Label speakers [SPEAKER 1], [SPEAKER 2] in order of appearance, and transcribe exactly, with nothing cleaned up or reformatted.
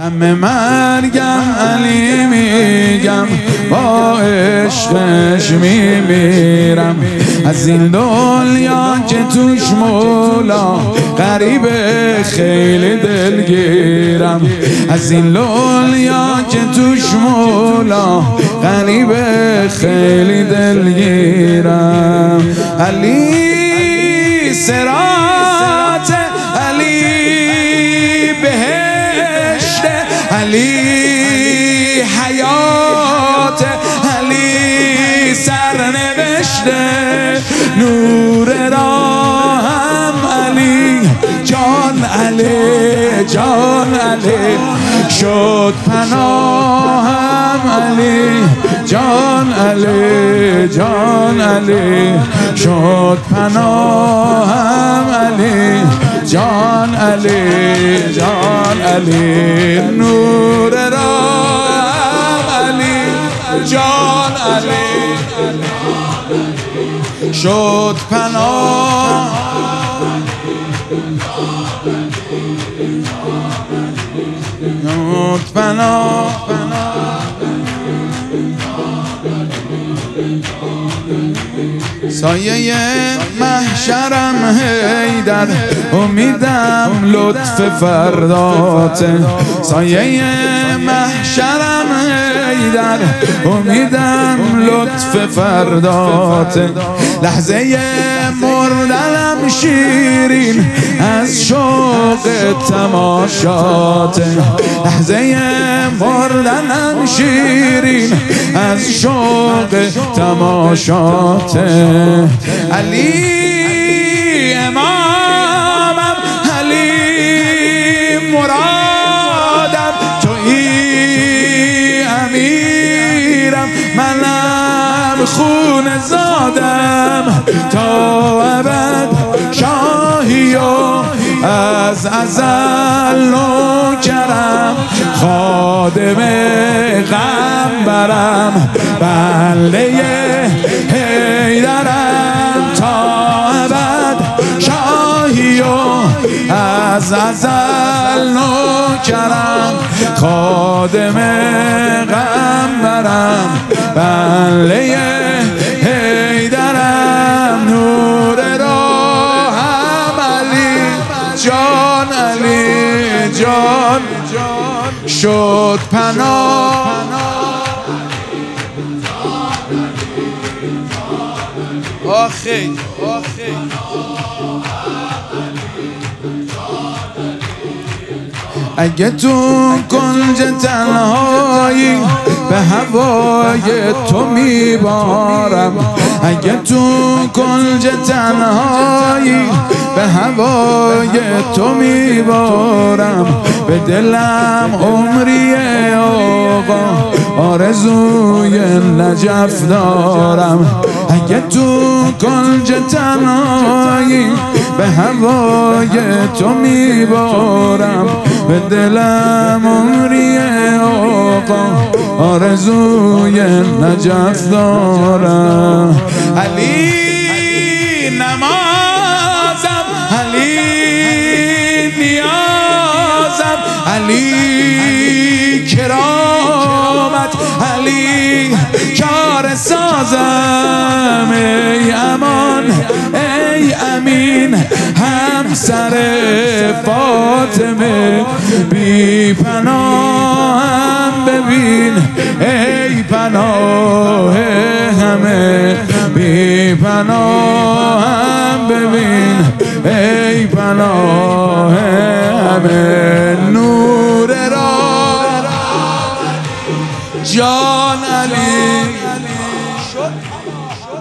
[SPEAKER 1] همه مرگم علی میگم، با عشقش میمیرم. از این دنیا که توش مولا غریبه خیلی دلگیرم. از این دنیا که توش مولا غریبه خیلی دلگیرم. علی صراط، علی بهشت، علی حیات، علی سرنوشته، نور راهم علی، جان علی، جان علی شد پناهم علی، جان علی، جان علی شد پناهم علی، جان علی، جان علی نور راهم علی، جان علی شد پناه. شد پناه سایه محشرم حیدر، امیدم لطف فرداته. سایه محشرم حیدر، امیدم لطف فرداته. لحظه مردنم شیرین از شوق تماشاته. لحظه مردنم شیرین از شوق تماشاته. علی امامم، علی مرادم، تویی امیرم، منم خون زادم تا ابد شاهی و از ازل نوکرم، خادم غمبرم، بنده حیدرم تا ابد شاهی و از ازل نوکرم، خادم غمبرم، بنده حیدرم، نور راهم علی، جان علی، جان شد پناه. آخی آخی اگه تو کنج تنهایی به هوای تو میبارم، اگه تو کنج تنهایی به هوای تو میبارم، به دلم عمری آقا آرزوی نجف دارم. اگه تو کنج تنهایی به هوای تو میبارم، به دلم عمری آقا آرزوی نجف دارم. علی نمازم، علی نیازم، علی کرامت، علی کار سازم، ای امان، ای امین، همسر فاطمه، بی پناهم ببین، ای پناه همه، بی پناهم ببین، ای پناه همه، نور را جان علی شد